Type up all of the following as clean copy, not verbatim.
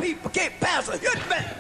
people can't pass a hit back.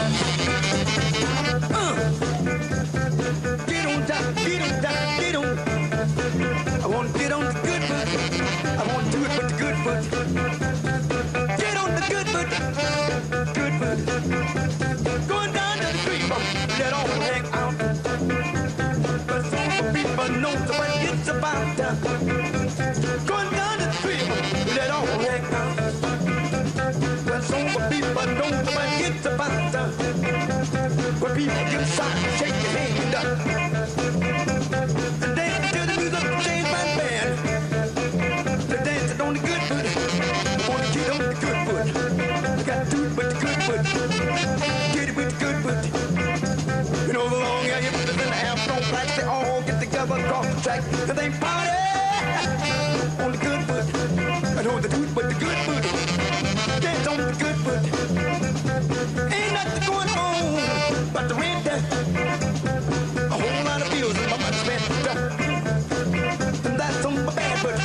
Get on down, get on down, get on. I want to get on the good foot. I want to do it with the good foot. Get on the good foot. Good foot. Going down to the street, let all hang out. But some people know what it's about. Going down to the street, let all hang out. But some people know what it's about. When people get shot, shake your hand up. And dance to the music of James Brown Band. They're dancing on the good foot. Wanna get on the good foot. I got to do it with the good foot. Get it with the good foot. You know the long hair hipsters and the afro blacks, they all get together across the track and they party on the good foot. I know they do it with the good foot. Dance on the good foot. Ain't nothing going on but the rent. A whole lot of bills and my money spent. And that's on my bad foot.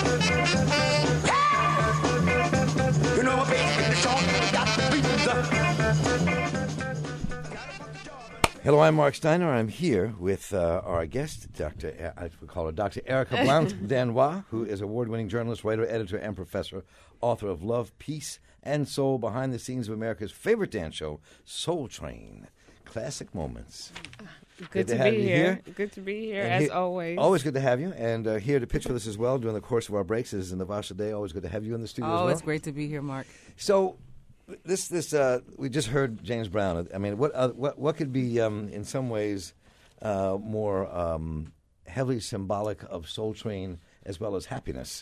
You know my baby in the short got the beats up. Hello, I'm Mark Steiner. I'm here with our guest, we call her Dr. Erica Blount-Danois, who is award-winning journalist, writer, editor, and professor, author of Love, Peace, and Soul, behind the scenes of America's favorite dance show, Soul Train. Classic moments. Good to be here. Good to be here, as always. Always good to have you. And here to pitch with us as well during the course of our breaks is Navasha Day. Always good to have you in the studio as well. It's great to be here, Mark. So, this we just heard James Brown. I mean, what could be in some ways more heavily symbolic of Soul Train as well as happiness?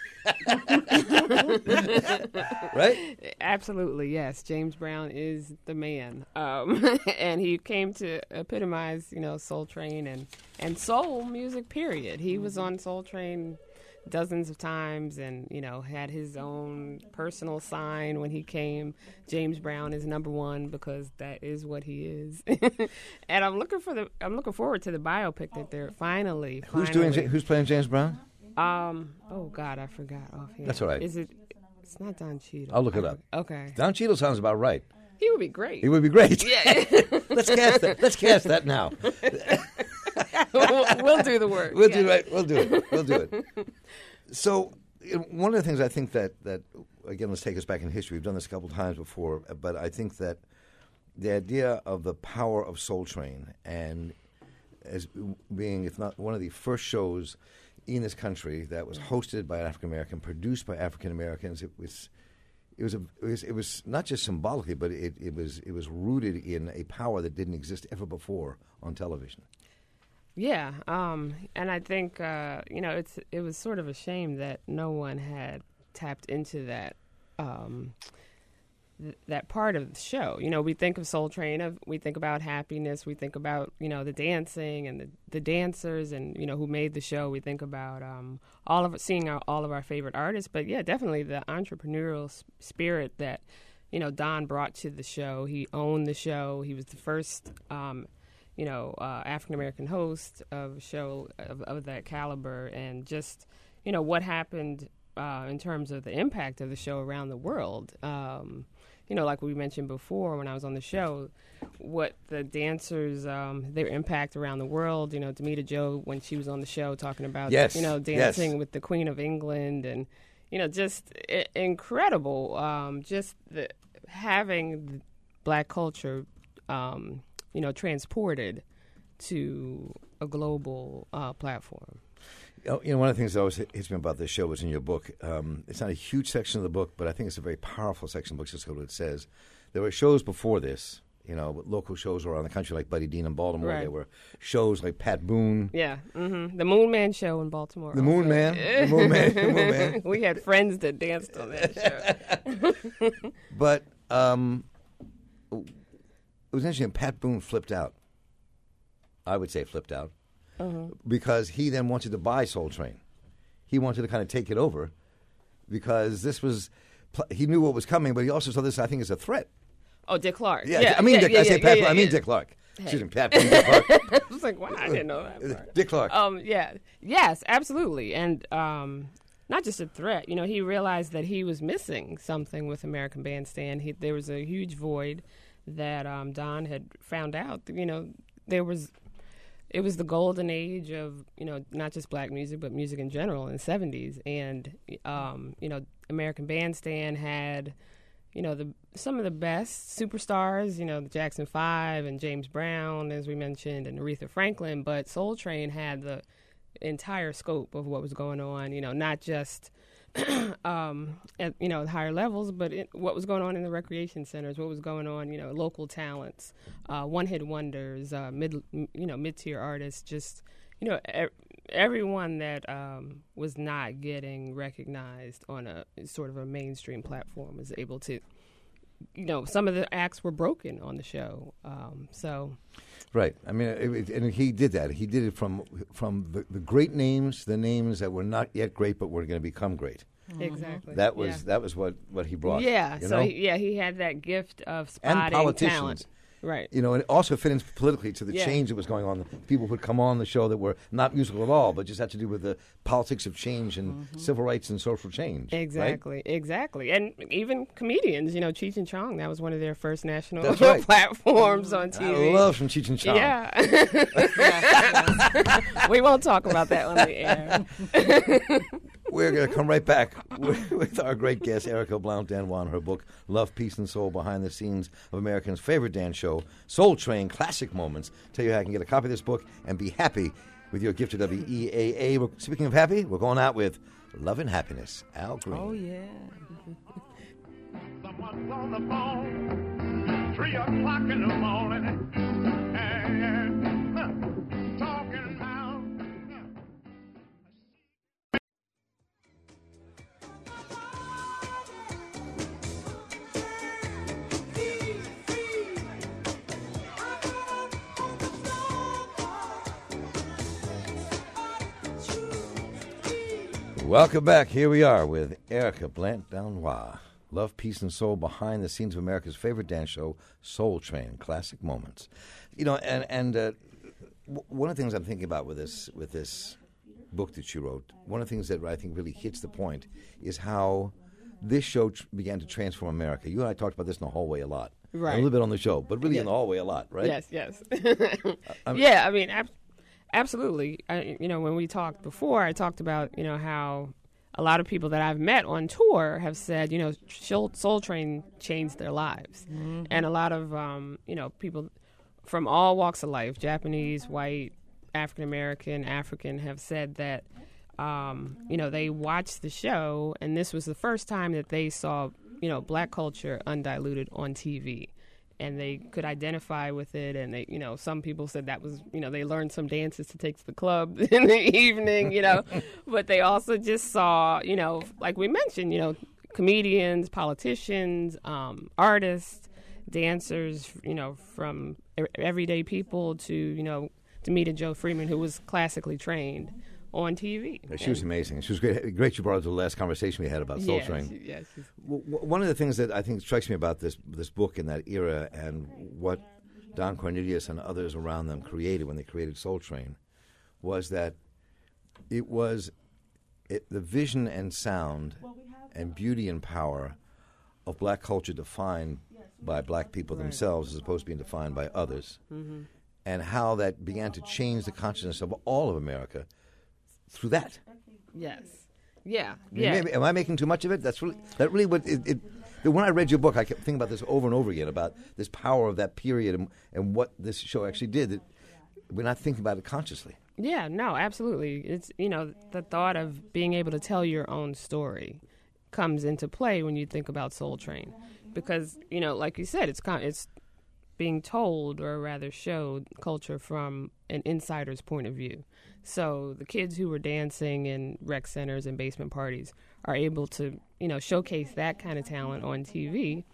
Right? Absolutely, yes. James Brown is the man, and he came to epitomize, Soul Train and soul music. Period. He was on Soul Train dozens of times, and had his own personal sign when he came. James Brown is number one because that is what he is. And I'm looking forward to the biopic that they're finally. Who's playing James Brown? Oh God, I forgot offhand. That's all right. It's not Don Cheadle. I'll look it up. Okay. Don Cheadle sounds about right. He would be great. He would be great. Yeah. Let's cast that now. We'll do the work. We'll do it. So, one of the things I think that again, let's take us back in history. We've done this a couple times before, but I think that the idea of the power of Soul Train and as being, if not one of the first shows in this country that was hosted by an African American, produced by African Americans, it was not just symbolically, but it was rooted in a power that didn't exist ever before on television. Yeah, and I think it was sort of a shame that no one had tapped into that that part of the show. We think of Soul Train, we think about happiness, we think about the dancing and the dancers, and who made the show. We think about all of our favorite artists, but yeah, definitely the entrepreneurial spirit that Don brought to the show. He owned the show. He was the first African American host of a show of that caliber, and just what happened in terms of the impact of the show around the world. Like we mentioned before when I was on the show, what the dancers, their impact around the world. Demita Jo, when she was on the show, talking about dancing with the Queen of England, and just incredible. Just having Black culture, transported to a global platform. One of the things that always hits me about this show was in your book. It's not a huge section of the book, but I think it's a very powerful section of the book. Just what it says. There were shows before this, local shows around the country like Buddy Dean in Baltimore. Right. There were shows like Pat Boone. Yeah, the Moon Man show in Baltimore. The Moon Man. We had friends that danced on that show. But it was interesting. Pat Boone flipped out. I would say flipped out. Because he then wanted to buy Soul Train. He wanted to kind of take it over because this was, he knew what was coming, but he also saw this, I think, as a threat. Oh, Dick Clark. Yeah, I mean, Dick Clark. Hey. Excuse me, Pat Boone, Dick Clark. I was like, wow, I didn't know that part. Dick Clark. Yes, absolutely. And, not just a threat. You know, he realized that he was missing something with American Bandstand. There was a huge void that Don had found out. You know, it was the golden age of, you know, not just black music, but music in general in the 70s. And, you know, American Bandstand had, you know, some of the best superstars, you know, the Jackson 5 and James Brown, as we mentioned, and Aretha Franklin. But Soul Train had the entire scope of what was going on, you know, not just at, you know, higher levels, but what was going on in the recreation centers, what was going on, you know, local talents, one-hit wonders, mid-tier artists, just, you know, everyone that was not getting recognized on a sort of a mainstream platform was able to, you know, some of the acts were broken on the show. Right. I mean, and he did that. He did it from the great names, the names that were not yet great but were going to become great. Exactly. That was what he brought. Yeah. You So know? he had that gift of spotting And politicians. talent. Right. You know, and it also fit in politically to the Yeah. change that was going on. People would come on the show that were not musical at all, but just had to do with the politics of change and civil rights and social change. Exactly, right? exactly. And even comedians, you know, Cheech and Chong, that was one of their first national That's right. platforms on TV. I love from Cheech and Chong. Yeah. We won't talk about that on the air. We're going to come right back with our great guest, Erica Blount Danois, and her book, Love, Peace, and Soul, Behind the Scenes of Americans' Favorite Dance Show, Soul Train, Classic Moments. Tell you how you can get a copy of this book and be happy with your gift to WEAA. Speaking of happy, we're going out with Love and Happiness, Al Green. Oh, yeah. Someone's on the phone, 3 o'clock in the morning, and talking about. Welcome back. Here we are with Erica Blount Danois. Love, Peace, and Soul, Behind the Scenes of America's Favorite Dance Show, Soul Train, Classic Moments. You know, and one of the things I'm thinking about with this book that you wrote, one of the things that I think really hits the point is how this show began to transform America. You and I talked about this in the hallway a lot. Right. A little bit on the show, but really Yes. in the hallway a lot, right? Yes. Yeah, I mean, absolutely. You know, when we talked before, I talked about, you know, how a lot of people that I've met on tour have said, you know, Soul Train changed their lives. Mm-hmm. And a lot of, you know, people from all walks of life, Japanese, white, African-American, African, have said that, you know, they watched the show, and this was the first time that they saw, you know, black culture undiluted on TV. And they could identify with it, and they, you know, some people said that was, you know, they learned some dances to take to the club in the evening, you know, but they also just saw, you know, like we mentioned, you know, comedians, politicians, artists, dancers, you know, from everyday people to, you know, Demita Jo Freeman, who was classically trained on TV. She was amazing. She was great. Great you brought up the last conversation we had about Soul Train. Yes. One of the things that I think strikes me about this book in that era and what Don Cornelius and others around them created when they created Soul Train was that it was the vision and sound and beauty and power of black culture defined by black people themselves as opposed to being defined by others, and how that began to change the consciousness of all of America through that. Yes. Yeah. Maybe, am I making too much of it? That's really what it. When I read your book, I kept thinking about this over and over again about this power of that period and what this show actually did. We're not thinking about it consciously. Yeah, no, absolutely. It's, you know, the thought of being able to tell your own story comes into play when you think about Soul Train, because, you know, like you said, it's being told, or rather showed, culture from an insider's point of view. So the kids who were dancing in rec centers and basement parties are able to, you know, showcase that kind of talent on TV.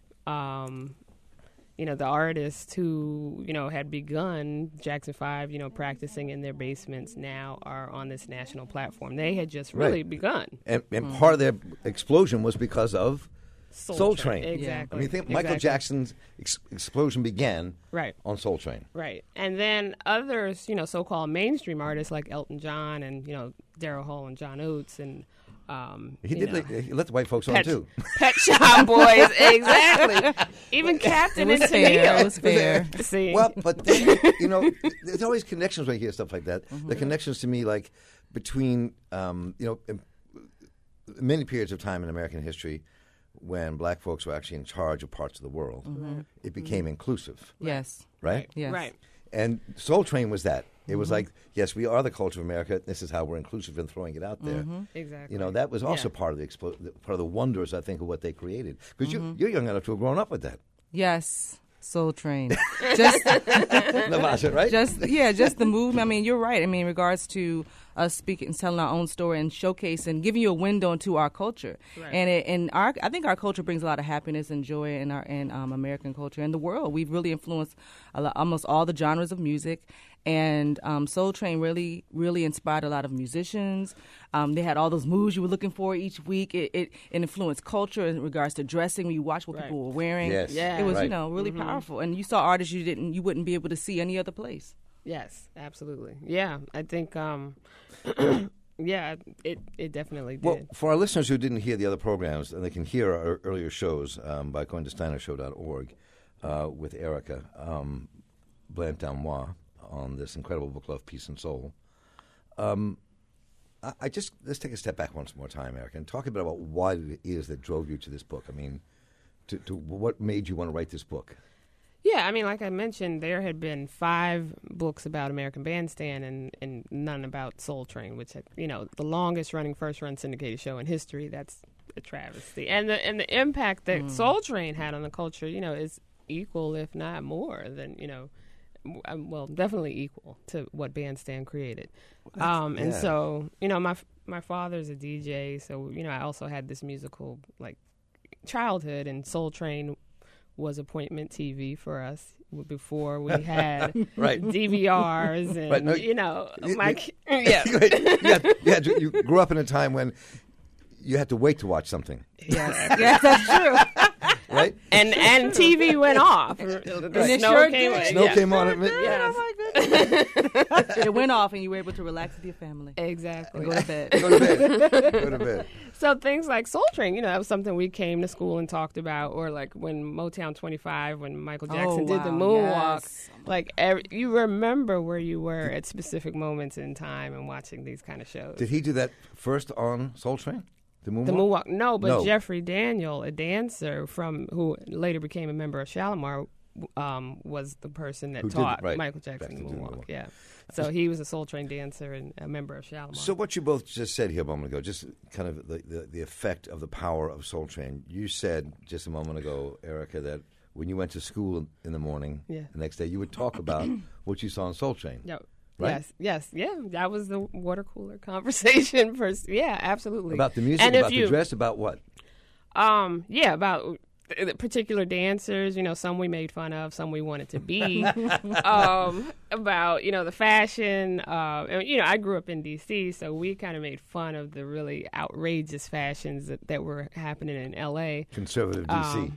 You know, the artists who, you know, had begun Jackson 5, you know, practicing in their basements now are on this national platform. They had just really begun. And part of their explosion was because of Soul Train. Exactly. I mean, think Michael Jackson's explosion began on Soul Train. Right. And then others, you know, so-called mainstream artists like Elton John and, you know, Daryl Hall and John Oates and He did. He let the white folks on Pet, too. Pet Shop Boys, exactly. Even Captain and It was Tennille. fair. See, Well, but then, there's always connections when you hear stuff like that. The connections to me, like between, in many periods of time in American history, when black folks were actually in charge of parts of the world, it became inclusive, Yes. right? Yes. right. And Soul Train was that. It was like, yes, we are the culture of America. This is how we're inclusive in throwing it out there. Exactly. That was also Yeah. part of part of the wonders, I think, of what they created. Because you're young enough to have grown up with that, Yes. Soul Train. Just Navasha, right? just the movement. I mean, you're right. I mean, in regards to us speaking, telling our own story and showcasing, giving you a window into our culture. Right. And I think our culture brings a lot of happiness and joy in our American culture and the world. We've really influenced almost all the genres of music. And Soul Train really, really inspired a lot of musicians. They had all those moves you were looking for each week. It influenced culture in regards to dressing. When you watch what Right. people were wearing, Yes. Yeah. it was Right. really powerful. And you saw artists you wouldn't be able to see any other place. Yes, absolutely. Yeah, I think. Yeah, it definitely did. Well, for our listeners who didn't hear the other programs, and they can hear our earlier shows by going to steinershow.org with Erica Blanc-Damois on this incredible book, Love, Peace, and Soul. Let's take a step back once more time, Erica, and talk a bit about what it is that drove you to this book. I mean, to what made you want to write this book? Yeah, I mean, like I mentioned, there had been 5 books about American Bandstand and none about Soul Train, which, the longest running first run syndicated show in history. That's a travesty. And the impact that Soul Train had on the culture, is equal, if not more than, definitely equal to what Bandstand created. And so, my father's a DJ, so, I also had this musical, childhood, and Soul Train was appointment TV for us before we had Right. DVRs and Right, no, yeah. You grew up in a time when you had to wait to watch something, Yes, that's true. right? and TV went off. it The sure came did. on. Snow Yeah. came on at midnight. Yes. Oh my goodness. It went off, and you were able to relax with your family. Exactly. Go to bed. Go to bed. Go to bed. So things like Soul Train, that was something we came to school and talked about, or like when Motown 25, when Michael Jackson did the moonwalk. Yes. You remember where you were at specific moments in time and watching these kind of shows. Did he do that first on Soul Train? The moonwalk? The moonwalk, no, but No. Jeffrey Daniel, a dancer who later became a member of Shalimar, was the person that Who did- taught right. Michael Jackson the Jackson did the moonwalk. moonwalk. Yeah, so he was a Soul Train dancer and a member of Shalimar. So what you both just said here a moment ago, just kind of the effect of the power of Soul Train. You said just a moment ago, Erica, that when you went to school in the morning, Yeah. the next day, you would talk about what you saw on Soul Train. Yep. Right? Yes, yeah. That was the water cooler conversation first. Yeah, absolutely. About the music, and if about the dress, about what? Yeah, about particular dancers, some we made fun of, some we wanted to be, about, the fashion. And, I grew up in D.C., so we kind of made fun of the really outrageous fashions that were happening in L.A. Conservative D.C.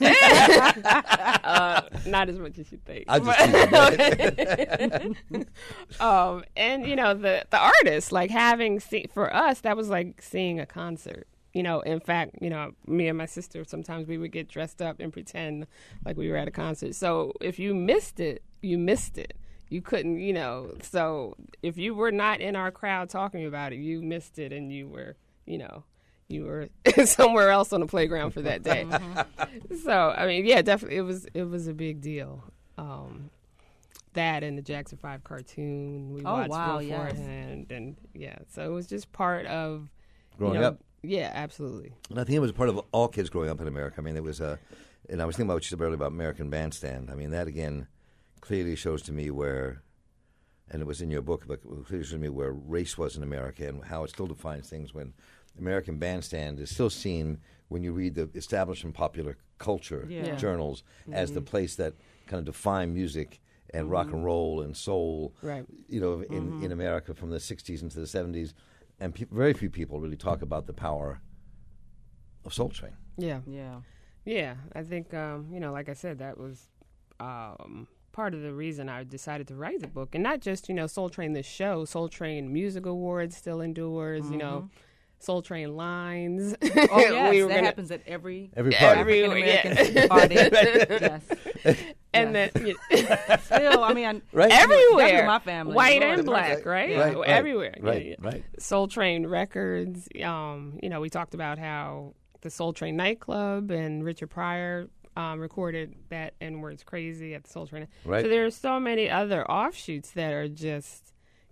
Not as much as you think. I just And, the artists, like for us, that was like seeing a concert. In fact, me and my sister, sometimes we would get dressed up and pretend like we were at a concert. So if you missed it, you missed it. You couldn't, so if you were not in our crowd talking about it, you missed it and you were somewhere else on the playground for that day. So, I mean, yeah, definitely it was a big deal. That and the Jackson 5 cartoon we watched beforehand. Yes. And yeah, so it was just part of Growing up. Yeah, absolutely. And I think it was part of all kids growing up in America. I mean, it was and I was thinking about what you said earlier about American Bandstand. I mean, that again clearly shows to me where, and it was in your book, but it clearly shows to me where race was in America and how it still defines things when American Bandstand is still seen when you read the established and popular culture journals as the place that kind of defined music and rock and roll and soul, right. In America from the 60s into the 70s. And very few people really talk about the power of Soul Train. Yeah. Yeah. Yeah. I think, like I said, that was part of the reason I decided to write the book. And not just, Soul Train the show, Soul Train Music Awards still endures, Soul Train lines. Oh yes, We were that gonna- happens at every Every party. Every- African-American party. Yes. And Yes. then Still, I mean, Right? everywhere, Definitely my family. white Lord, and black, right? Right, Everywhere, right, Yeah. right. Soul Train Records. We talked about how the Soul Train nightclub and Richard Pryor recorded that N-Words Crazy at the Soul Train. Right. So there are so many other offshoots that are just,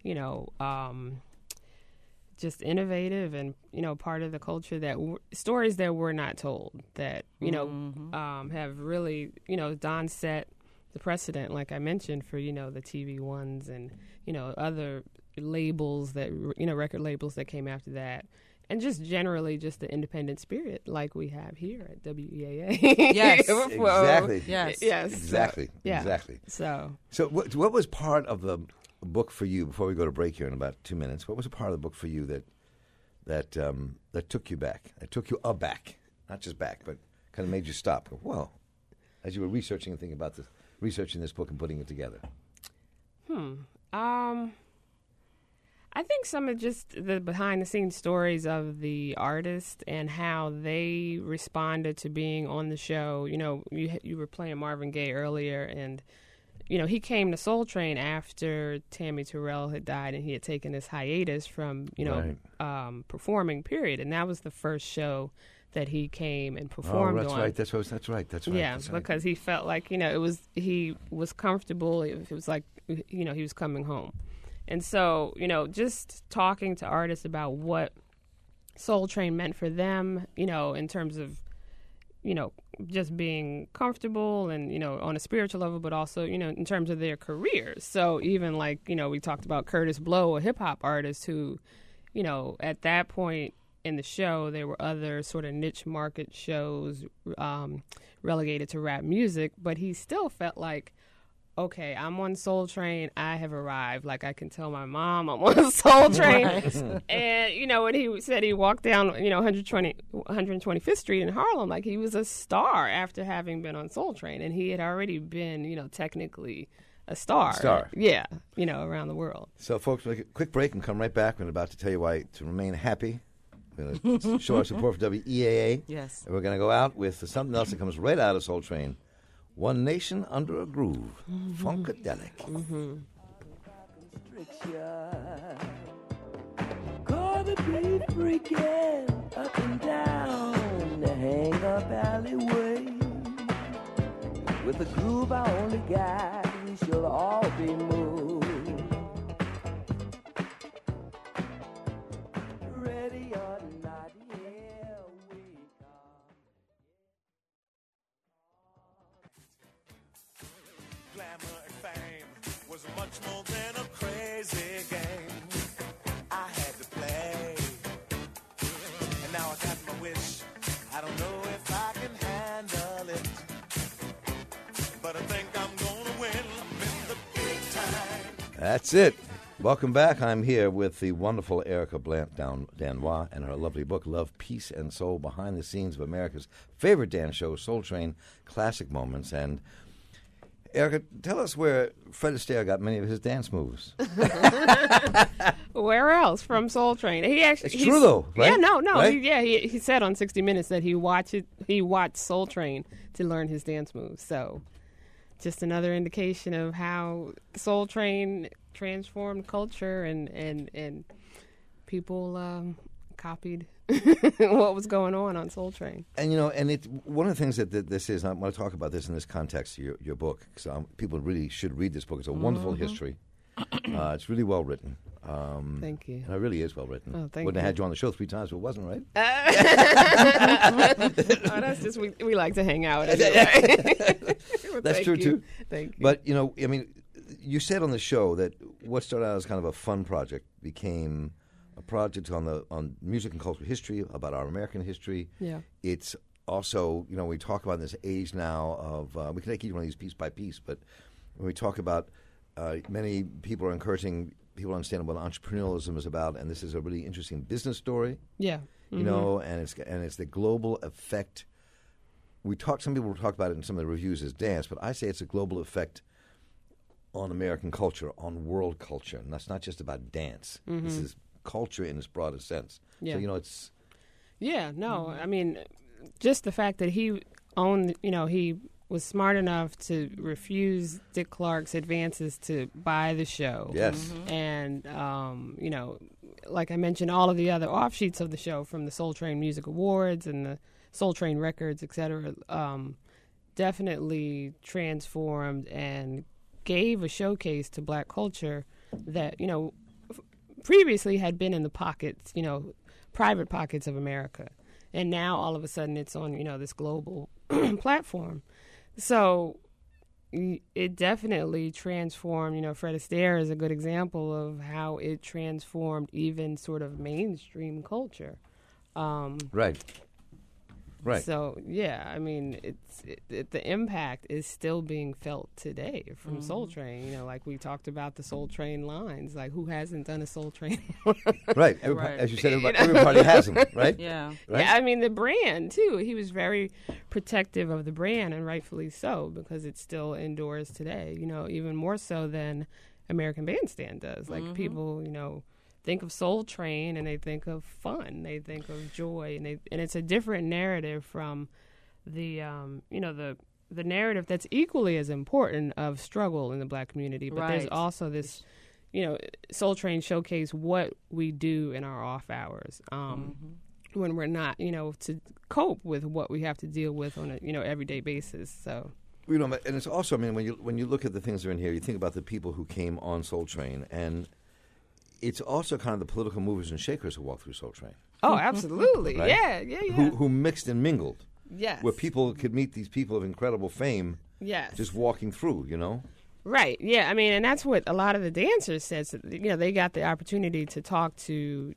just innovative and part of the culture that stories that were not told that have really Don set the precedent, like I mentioned, for the TV ones and other labels that record labels that came after that, and just generally just the independent spirit like we have here at WEAA. Yes. Exactly. Yes. Yes. Exactly. Yeah. Exactly. So So what was part of the book for you, before we go to break here in about 2 minutes, what was a part of the book for you that took you back, that took you aback, not just back, but kind of made you stop? Go, whoa, as you were researching and thinking about this, researching this book and putting it together. I think some of just the behind-the-scenes stories of the artist and how they responded to being on the show. You were playing Marvin Gaye earlier, and he came to Soul Train after Tammy Terrell had died, and he had taken this hiatus from performing. Period, and that was the first show that he came and performed that's on. right. That's right. Yeah, That's right. because he felt like he was comfortable. It was like he was coming home, and so just talking to artists about what Soul Train meant for them, in terms of just being comfortable and on a spiritual level, but also in terms of their careers. So even like we talked about Curtis Blow, a hip hop artist who at that point in the show, there were other sort of niche market shows relegated to rap music, but he still felt like, okay, I'm on Soul Train, I have arrived. Like, I can tell my mom I'm on Soul Train. And, when he said he walked down, 125th Street in Harlem, like, he was a star after having been on Soul Train. And he had already been, technically a star. Yeah, around the world. So, folks, we'll take a quick break and come right back. We're about to tell you why to remain happy. We're going to show our support for WEAA. Yes. And we're going to go out with something else that comes right out of Soul Train. One Nation Under a Groove. Funkadelic. Gonna be freaking up and down the hang-up alleyway. With a groove I only got, we shall all be moved. Ready or not, here we come. Glamour and fame was much more than a crazy game. I had to play, and now I got my wish. I don't know if I can handle it, but I think I'm gonna win in the big time. That's it. Welcome back. I'm here with the wonderful Erica Blant Danois and her lovely book, Love, Peace, and Soul, Behind the Scenes of America's Favorite Dance Show, Soul Train, Classic Moments. And Erica, tell us where Fred Astaire got many of his dance moves. Where else? From Soul Train. It's true, though, right? Yeah, no. Right? He said on 60 Minutes that he watched Soul Train to learn his dance moves. So just another indication of how Soul Train transformed culture and people copied what was going on Soul Train. And and it's one of the things that this is. I want to talk about this in this context. Your book, because people really should read this book. It's a wonderful history. It's really well written. Thank you. And it really is well written. Oh, thank Wouldn't have you. had you on the show 3 times if it wasn't, right? Oh, that's just we like to hang out. Anyway. Well, That's thank true you. too. Thank you. But I mean, you said on the show that what started out as kind of a fun project became a project on music and cultural history, about our American history. Yeah. It's also, we talk about in this age now of we can take each one of these piece by piece, but when we talk about many people are encouraging people to understand what entrepreneurialism is about, and this is a really interesting business story. Yeah. And it's the global effect. Some people talk about it in some of the reviews as dance, but I say it's a global effect on American culture, on world culture. And that's not just about dance. This is culture in its broadest sense. Yeah. So, it's... Yeah, no, I mean, just the fact that he owned, he was smart enough to refuse Dick Clark's advances to buy the show. Yes. And, like I mentioned, all of the other offshoots of the show, from the Soul Train Music Awards and the Soul Train Records, et cetera, definitely transformed and gave a showcase to black culture that, previously had been in the pockets, private pockets of America. And now all of a sudden it's on, this global platform. So it definitely transformed, Fred Astaire is a good example of how it transformed even sort of mainstream culture. Right. Right. So, yeah, I mean, the impact is still being felt today from Soul Train. Like we talked about the Soul Train lines. Like, who hasn't done a Soul Train? Right. Right. As you said, everybody has them, right? Yeah. Right? Yeah, I mean, the brand, too. He was very protective of the brand, and rightfully so, because it still endures today, even more so than American Bandstand does. Like, people, think of Soul Train and they think of fun, they think of joy, and it's a different narrative from the the narrative that's equally as important of struggle in the black community. But there's Right. also this, Soul Train showcase what we do in our off hours when we're not, to cope with what we have to deal with on a everyday basis. So. And it's also, I mean, when you look at the things that are in here, you think about the people who came on Soul Train, and it's also kind of the political movers and shakers who walk through Soul Train. Oh, absolutely. Right? Yeah. Who mixed and mingled. Yes. Where people could meet these people of incredible fame Yes. just walking through, Right. Yeah. I mean, and that's what a lot of the dancers said. So, they got the opportunity to talk to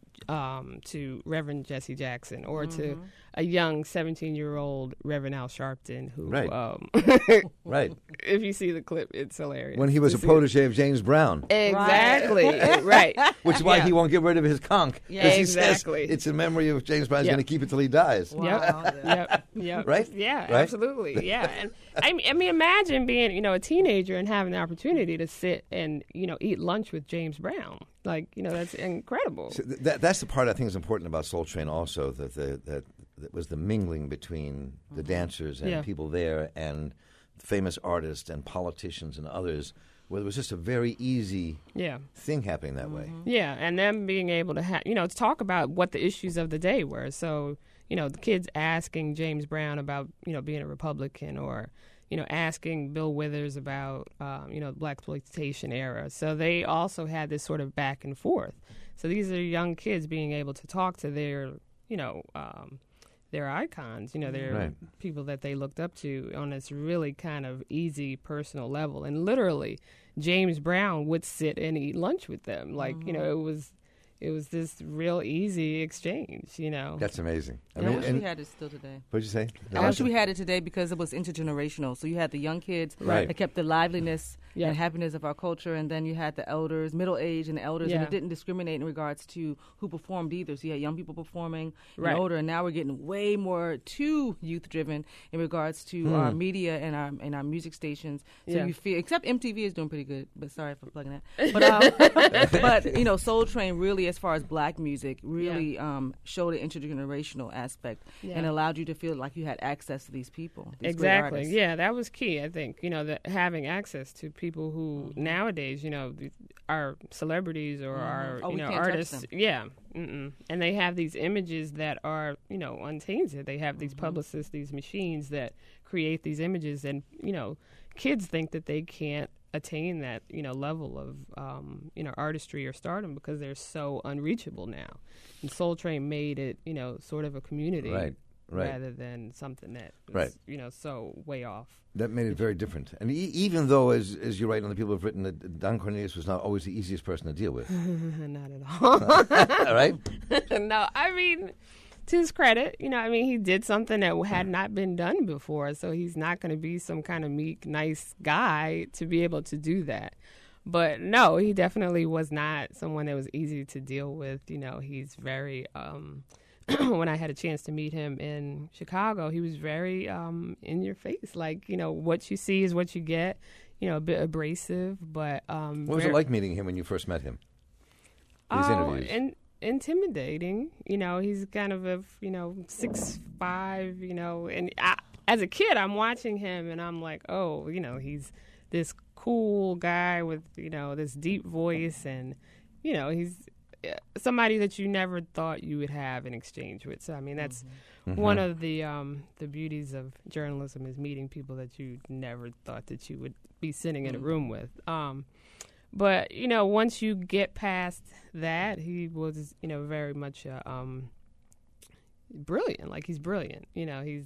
Reverend Jesse Jackson or to a young 17-year-old Reverend Al Sharpton, who, Right. Right. if you see the clip, it's hilarious. When he was a to see protege of James Brown. Exactly. Right. Which is why Yeah. he won't get rid of his conch. 'Cause Yeah, he exactly. says it's a memory of James Brown. He's Yeah. going to keep it till he dies. Wow. Yep. Right? Yeah, Right? absolutely. Yeah. And I mean, imagine being, a teenager and having the opportunity to sit and, eat lunch with James Brown. Like, that's incredible. So that's the part I think is important about Soul Train also, that was the mingling between the dancers and Yeah. people there and famous artists and politicians and others, where it was just a very easy Yeah. thing happening that way. Yeah, and them being able to to talk about what the issues of the day were. So, the kids asking James Brown about, being a Republican, or, asking Bill Withers about, the blaxploitation era. So they also had this sort of back and forth. So these are young kids being able to talk to their, their icons, their Right. people that they looked up to on this really kind of easy personal level. And literally, James Brown would sit and eat lunch with them. Like, it was this real easy exchange, That's amazing. I I mean, wish we had it still today. what'd you say? I wish we had it today because it was intergenerational. So you had the young kids Right. that kept the liveliness Yeah. and happiness of our culture, and then you had the elders, middle age and the elders, and Yeah. it didn't discriminate in regards to who performed either. So you had young people performing Right. and older, and now we're getting way more too youth driven in regards to our media and our music stations. So Yeah. you feel, except MTV is doing pretty good, but sorry for plugging that. But Soul Train really, as far as black music, really showed an intergenerational aspect and allowed you to feel like you had access to these people. These great Exactly. artists. Yeah, that was key, I think. That having access to people who nowadays, are celebrities or are, Oh, we can't touch artists. them. Yeah. Mm-mm. And they have these images that are, untainted. They have these publicists, these machines that create these images, and, kids think that they can't attain that, level of, artistry or stardom because they're so unreachable now. And Soul Train made it, sort of a community. Right. Rather than something that was, so way off. That made it very different. And even though, as you write, and the people have written, that Don Cornelius was not always the easiest person to deal with. Not at all. All right? No, I mean, to his credit, he did something that had not been done before, so he's not going to be some kind of meek, nice guy to be able to do that. But no, he definitely was not someone that was easy to deal with. He's very... when I had a chance to meet him in Chicago, he was very in your face. Like, what you see is what you get. A bit abrasive, but What was it like meeting him when you first met him? These interviews. And intimidating. You know, he's kind of a 6'5", you know, and as a kid, I'm watching him and I'm like, oh, you know, he's this cool guy with, you know, this deep voice, and, you know, he's somebody that you never thought you would have an exchange with. So, I mean, that's one of the beauties of journalism, is meeting people that you never thought that you would be sitting in a room with. But, you know, once you get past that, he was, you know, very much brilliant. Like, he's brilliant. You know, he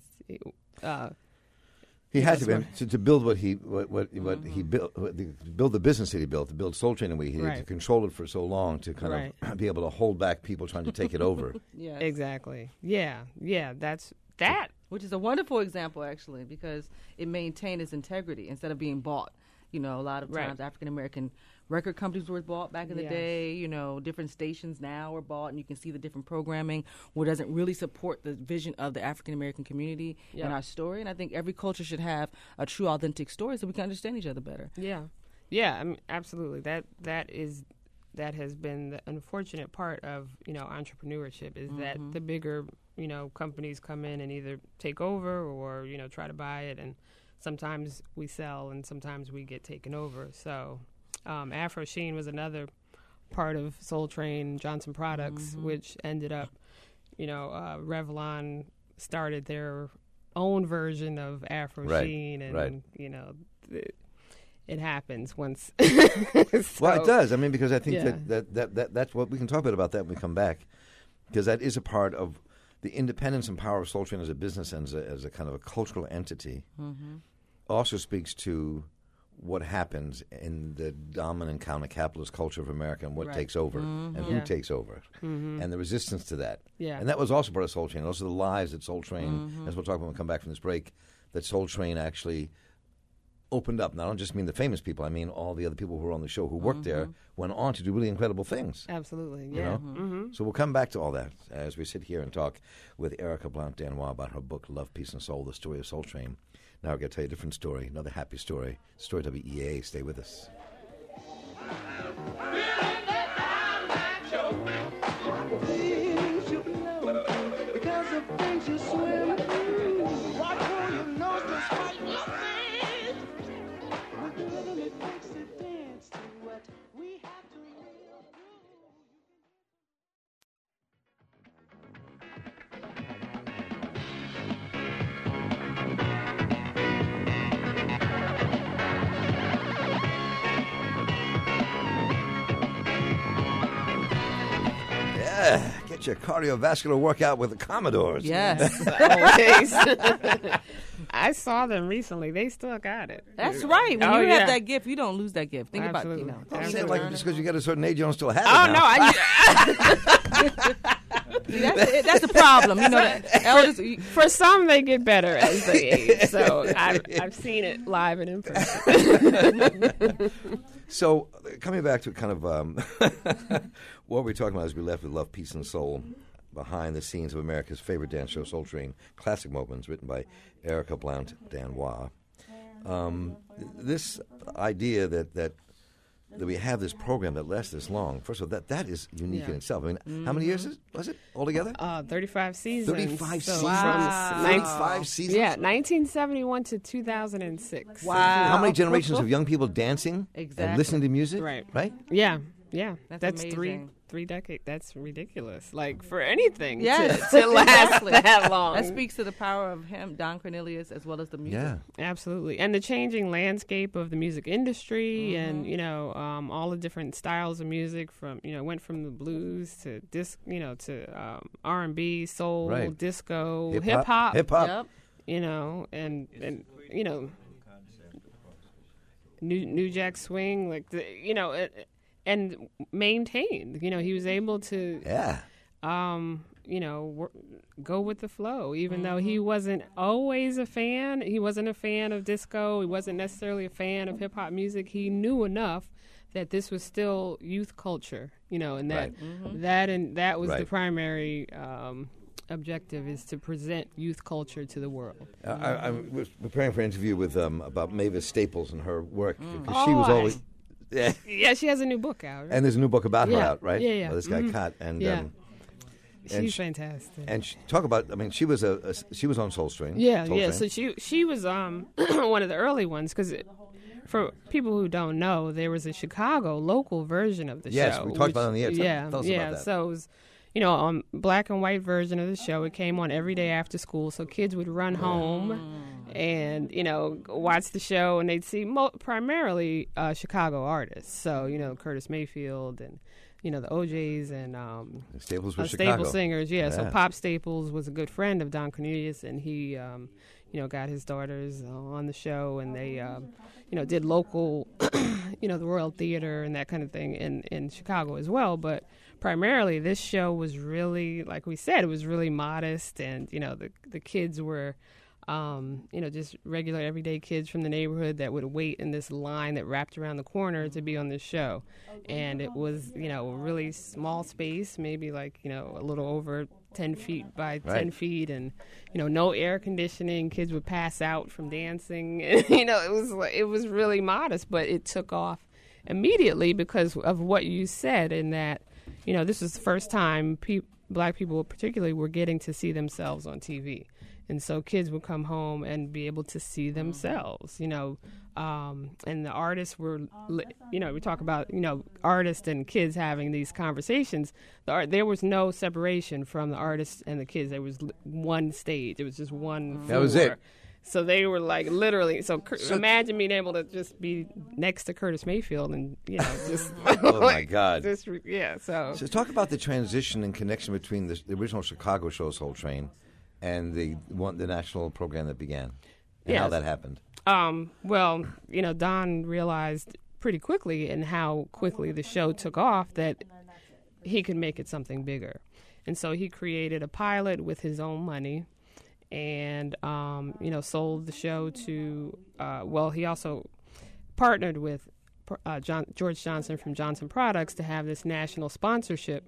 had to build what he built, build the business that he built, to build Soul Train the way he did, to control it for so long, to kind of be able to hold back people trying to take it over. Yes. Exactly. Yeah. That's that. Which is a wonderful example, actually, because it maintained its integrity instead of being bought. You know, a lot of times African American record companies were bought back in the day. You know, different stations now are bought, and you can see the different programming where it doesn't really support the vision of the African American community and our story. And I think every culture should have a true, authentic story so we can understand each other better. Yeah. I mean, absolutely. That has been the unfortunate part of, you know, entrepreneurship, is that the bigger, you know, companies come in and either take over or, you know, try to buy it, and sometimes we sell and sometimes we get taken over. So Afro Sheen was another part of Soul Train Johnson Products, which ended up, you know, Revlon started their own version of Afro Sheen, and, you know, it happens once. Well, it does. I mean, because I think that's what we can talk about that when we come back, because that is a part of the independence and power of Soul Train as a business and as a kind of a cultural entity. Also speaks to what happens in the dominant counter-capitalist culture of America, and what takes over and who takes over, and the resistance to that. And that was also part of Soul Train. Those are the lives that Soul Train, as we'll talk about when we come back from this break, that Soul Train actually opened up. Now, I don't just mean the famous people. I mean all the other people who were on the show who worked there went on to do really incredible things. Absolutely, You know? So we'll come back to all that as we sit here and talk with Erica Blount-Danois about her book, Love, Peace, and Soul, The Story of Soul Train. Now we're going to tell you a different story, another happy story. Story WEA. Stay with us. Because of things you swim through. Watch who you know just fight nothing. With the rhythm it makes it dance to what we have to live through. Get your cardiovascular workout with the Commodores. Yes. Always. I saw them recently. They still got it. That's right. When you have that gift, you don't lose that gift. Think Absolutely. about, Don't say it like just because you get a certain age, you don't still have it. Oh, now. no. that's the problem. You know, that elders, For some, they get better as they age. So I've seen it live and in person. So, coming back to kind of what we're talking about as we left with Love, Peace, and Soul, behind the scenes of America's favorite dance show, Soul Train, Classic Moments, written by Erica Blount-Danois. This idea that we have this program that lasts this long, first of all, that is unique in itself. I mean, how many years was it altogether? 35 seasons. 35 seasons? Wow. 35 seasons? Yeah, 1971 to 2006. Wow. How many generations of young people dancing Exactly. and listening to music? Right. Yeah. That's amazing. three decades. That's ridiculous. Like, for anything Yes. to last Exactly. that long. That speaks to the power of him, Don Cornelius, as well as the music. Yeah. Absolutely. And the changing landscape of the music industry, and, you know, all the different styles of music, from, you know, went from the blues to to R&B, soul, disco, hip hop. Yep. You know, and you know, New Jack Swing, like and maintained. You know, he was able to go with the flow, even though he wasn't always a fan. He wasn't a fan of disco. He wasn't necessarily a fan of hip hop music. He knew enough that this was still youth culture, you know, and that that was the primary objective, is to present youth culture to the world. I was preparing for an interview with about Mavis Staples and her work, because she was always Yeah, she has a new book out. Right? And there's a new book about her Yeah. out, right? Yeah, yeah. Well, this guy Kat and Yeah. and She's she- fantastic. and talk about. I mean, she was she was on Soul Train. Yeah, Soul yeah. Train. So she was one of the early ones because for people who don't know, there was a Chicago local version of the Yes, show. we talked about it on the air. Yeah, Tell us yeah. about that. So it was, black and white version of the show. It came on every day after school, so kids would run home and watch the show, and they'd see primarily Chicago artists. So Curtis Mayfield and the OJs and Staples was Staple Chicago. singers. Yeah. So Yeah. Pop Staples was a good friend of Don Cornelius, and he got his daughters on the show, and they did local the Royal Theater and that kind of thing in Chicago as well. But primarily this show was really, like we said, it was really modest, and the kids were just regular everyday kids from the neighborhood that would wait in this line that wrapped around the corner to be on this show. And it was a really small space, maybe like a little over 10 feet by 10 Right. feet, and no air conditioning. Kids would pass out from dancing. It was really modest, but it took off immediately because of what you said, in that this was the first time black people particularly were getting to see themselves on TV. And so kids would come home and be able to see themselves, and the artists were, we talk about, artists and kids having these conversations. There was no separation from the artists and the kids. There was one stage. It was just one floor. That was it. So they were like literally. So imagine being able to just be next to Curtis Mayfield and just. Oh my God! Just, yeah. So So talk about the transition and connection between the original Chicago show Soul Train and the national program that began, and how Yes. that happened. Well, Don realized pretty quickly, and how quickly the show took off, that he could make it something bigger. And so he created a pilot with his own money, and sold the show to. He also partnered with George Johnson from Johnson Products to have this national sponsorship,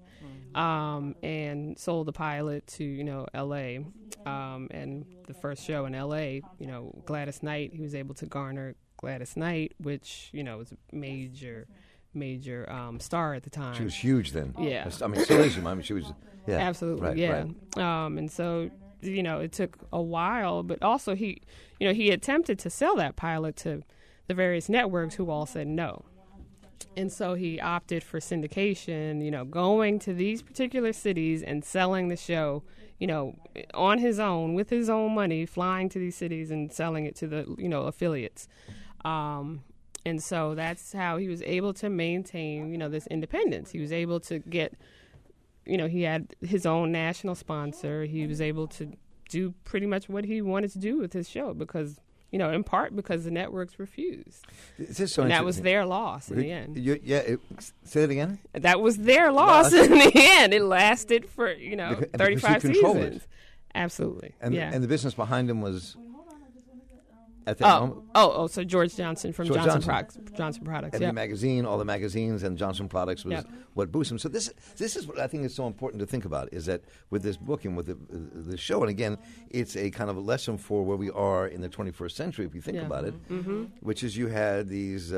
and sold the pilot to L.A. And the first show in L.A., Gladys Knight, he was able to garner Gladys Knight, which was a major star at the time. She was huge then. Yeah. I mean, so is she. I mean, she was. Yeah. Absolutely, Right, yeah. right. And so it took a while, but also he attempted to sell that pilot to the various networks, who all said no. And so he opted for syndication, going to these particular cities and selling the show, on his own, with his own money, flying to these cities and selling it to the, affiliates. And so that's how he was able to maintain, this independence. He was able to get, he had his own national sponsor. He was able to do pretty much what he wanted to do with his show because, in part because the networks refused. This is so And that was interesting. their loss in the end. Say it again. That was their loss in the end. It lasted for, Because he 35 controlled seasons. it. Absolutely. And yeah. and the business behind him was. At that moment, So George Johnson from George Johnson Johnson. Products. Johnson Products. and Yeah. the magazine, all the magazines, and Johnson Products was Yep. what boosted him. So this is what I think is so important to think about, is that with this book and with the show, and again, it's a kind of a lesson for where we are in the 21st century, if you think Yeah. about it, which is you had these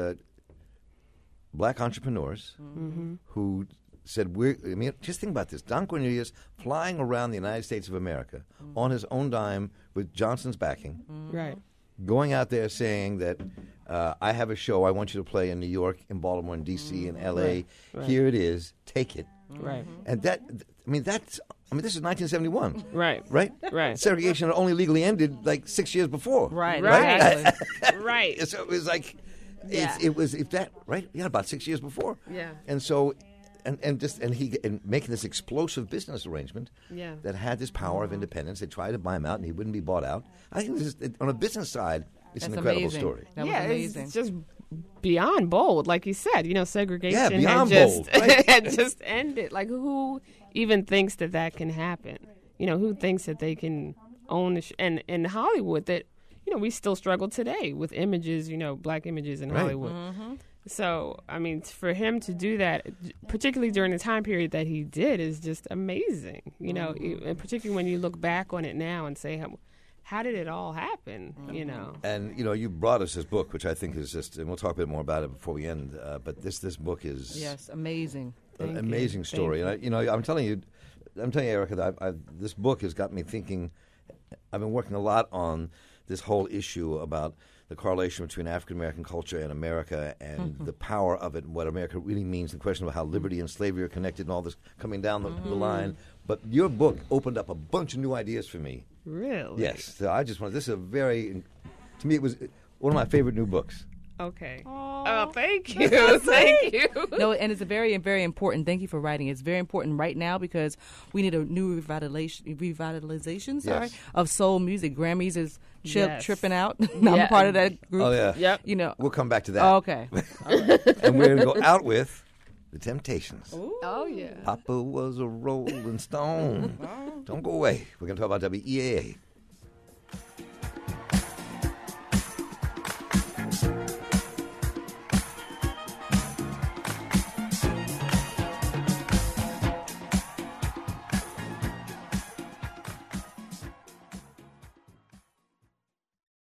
black entrepreneurs who said, just think about this. Don Cornelius flying around the United States of America on his own dime with Johnson's backing, Right. going out there saying that I have a show I want you to play in New York, in Baltimore, in D.C., in L.A. Right. Here it is. Take it. Right. And this is 1971. Right. Right? Right. Segregation had only legally ended like 6 years before. Right. Right. Exactly. Right. So it was like, Yeah. it was right? Yeah, about 6 years before. Yeah. And so, and making this explosive business arrangement Yeah. that had this power of independence. They tried to buy him out, and he wouldn't be bought out. I think this is, on a business side, it's an That's incredible amazing. story. That was yeah, amazing. it's just beyond bold, like you said. Segregation Yeah, beyond had just bold, right. had just ended. Like, who even thinks that can happen? Who thinks that they can own and in Hollywood that we still struggle today with images, black images in Right. Hollywood. So, I mean, for him to do that, particularly during the time period that he did, is just amazing. And particularly when you look back on it now and say how did it all happen? You know. And you brought us this book, which I think is just, and we'll talk a bit more about it before we end. But this book is Yes, amazing. an Thank amazing you. story. Thank And I'm telling you, Erica, that this book has got me thinking. I've been working a lot on this whole issue about the correlation between African American culture and America, and the power of it, and what America really means. The question about how liberty and slavery are connected, and all this coming down the line. But your book opened up a bunch of new ideas for me. Really? Yes, so I just wanted. This is to me, it was one of my favorite new books. Okay. Aw. Oh, thank you. Thank you. No, and it's a very, very important. Thank you for writing. It's very important right now because we need a new revitalization Yes. of soul music. Grammys is Yes. tripping out. I'm a Yeah. part of that group. Oh yeah. Yep. You know. We'll come back to that. Oh, okay. And we're going to go out with the Temptations. Oh, yeah. Papa was a rolling stone. Don't go away. We're going to talk about WEAA.